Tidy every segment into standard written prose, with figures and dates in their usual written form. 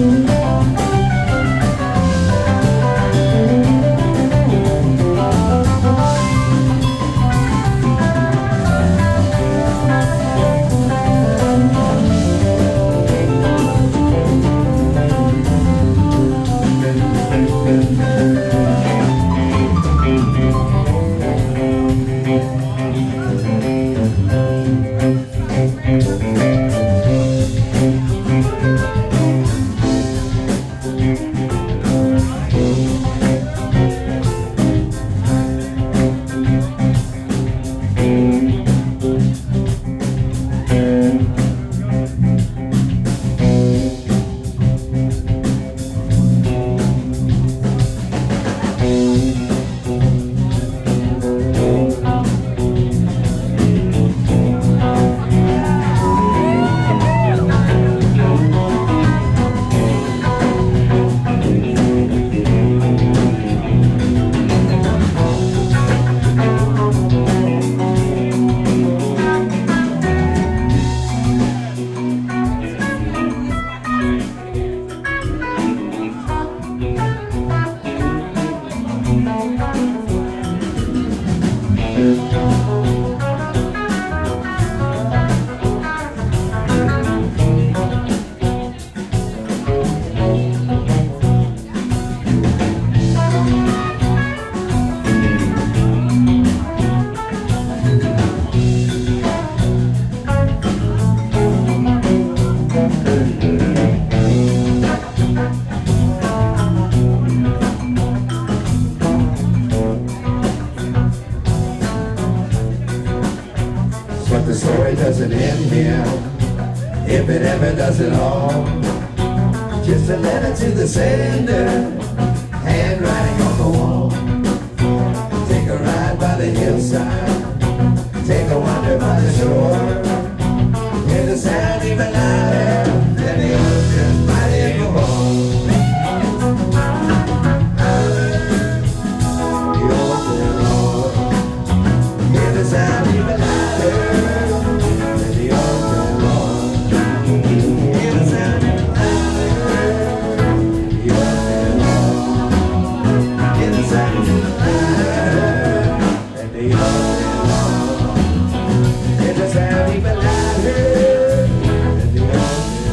But the story doesn't end here, if it ever does at all. Just a letter to the sender, handwriting on the wall. Take a ride by the hillside, take a wander by the shore. Hear the sound even louder than the ocean's mighty roar. The ocean roar. Hear the sound even louder than the ocean roar. Hear the sound even louder than the ocean roar. Hear the sound even louder than the ocean roar. Hear the sound even louder than the ocean roar.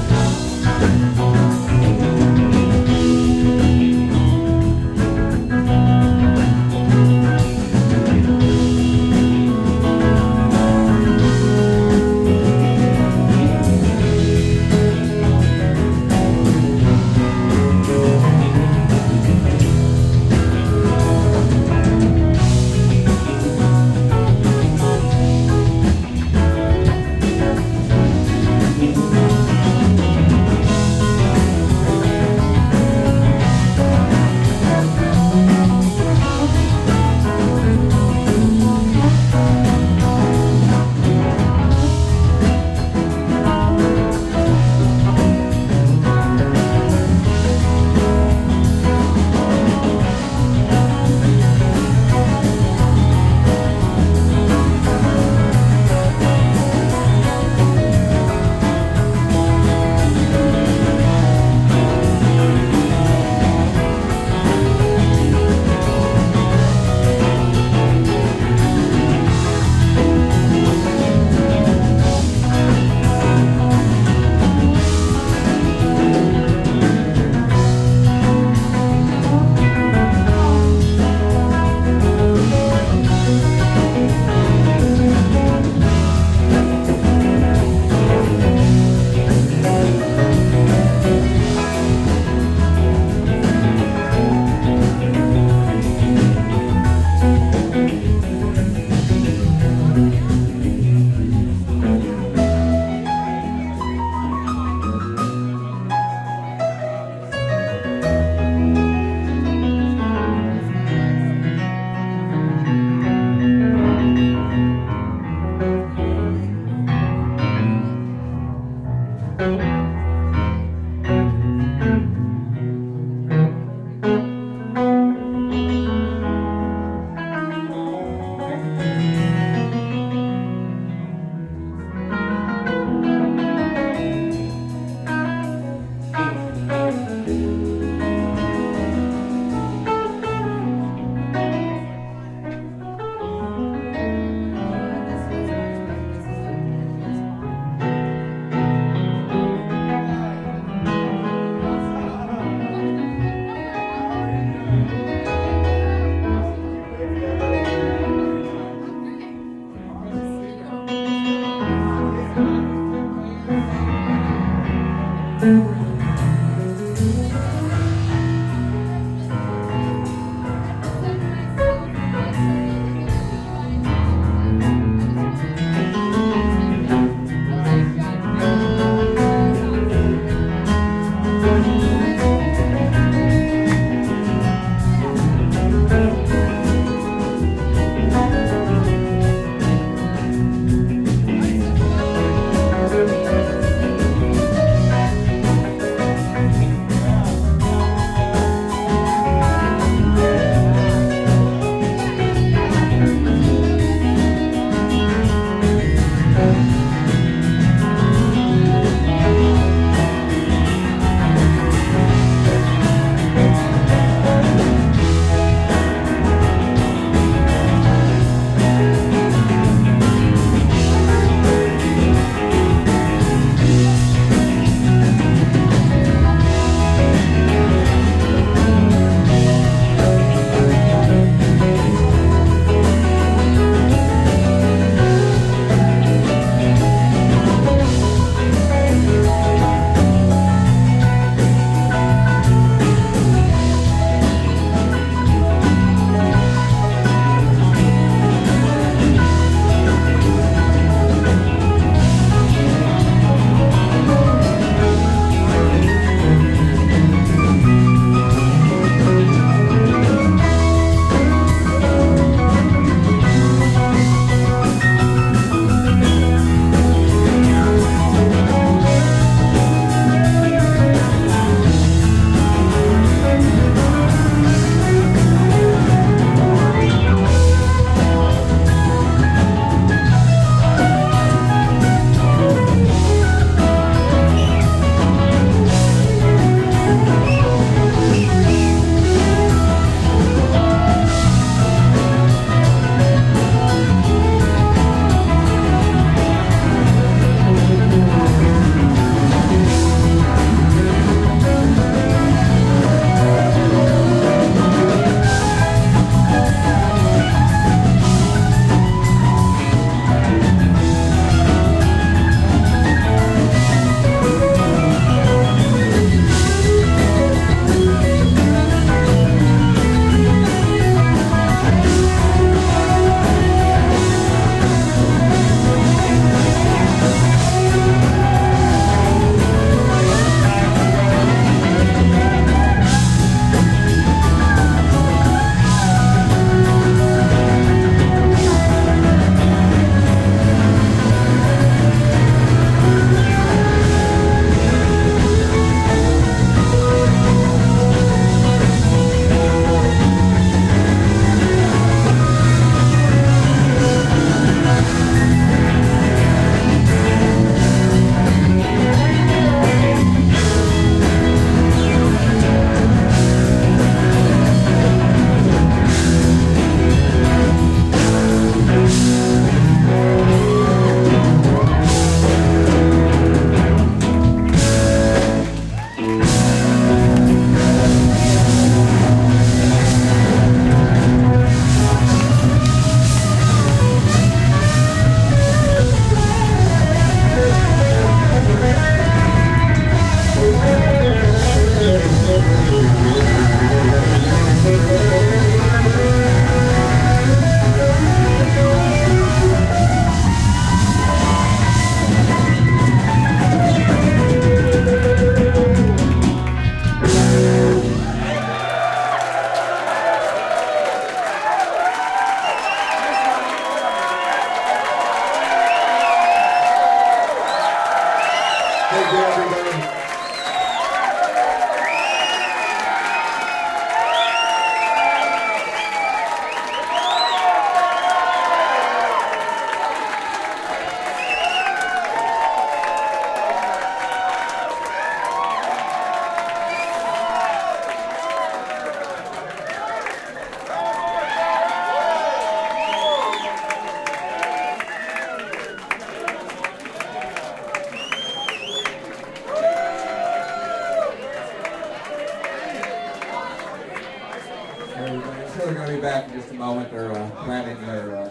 sure they're going to be back in just a moment. They're planning their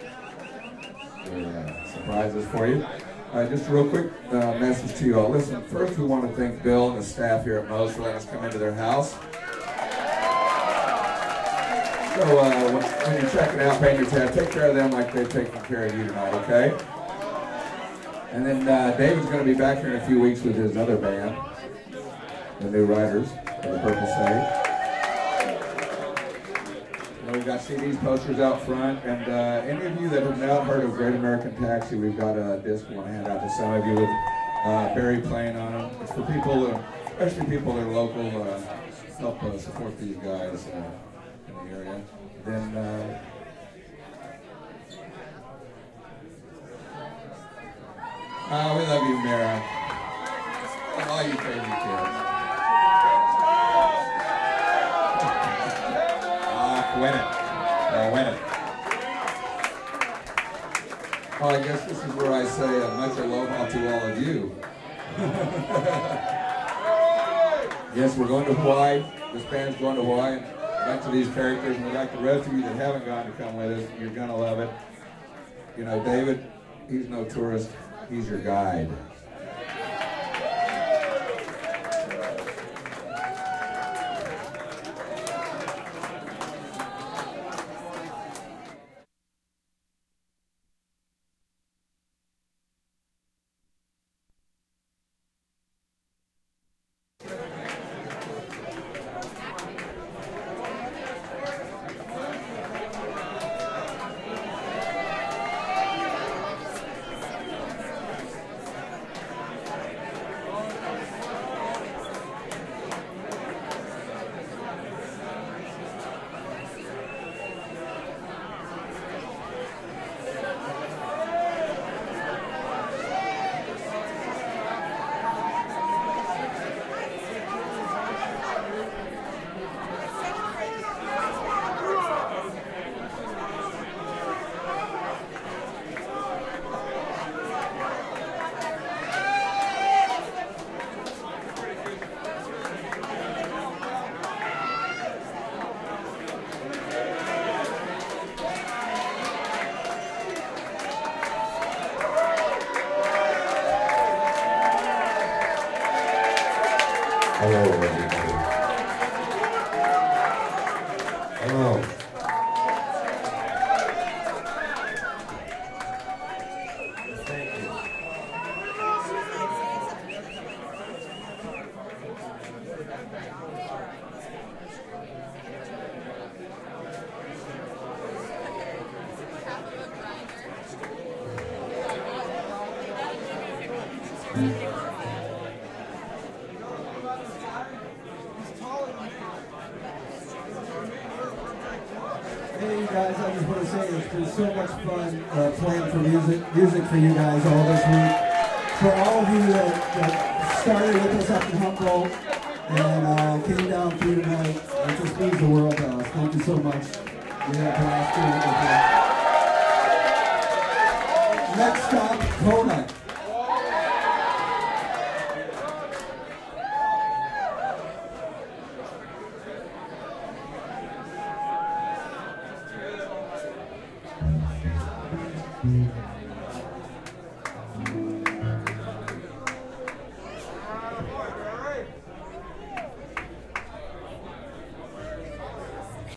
surprises for you. Just a real quick message to you all. Listen, first we want to thank Bill and the staff here at Moe's for letting us come into their house. So when you're checking out, paying your tab, take care of them like they've taken care of you tonight, okay? And then David's going to be back here in a few weeks with his other band, the New Riders, for the Purple State. We've got CDs, posters out front, and any of you that have not heard of Great American Taxi, we've got a disc we want to hand out to some of you with Barry playing on them. It's for people, especially people that are local, help support these guys in the area. Then we love you, Mara. All you crazy kids. Win it. Win it. Well, I guess this is where I say much aloha to all of you. Yes, we're going to Hawaii. This band's going to Hawaii. And back to these characters, and we'd like the rest of you that haven't gone to come with us. You're going to love it. You know, David, he's no tourist. He's your guide. Hello, everybody. Hello. Thank you. Hey guys, I just want to say it's been so much fun playing for music for you guys all this week. For all of you that started with us up in Humboldt and came down through tonight, it just means the world to us. Thank you so much. We had a blast doing it with you. Next stop, Kona. Mm-hmm.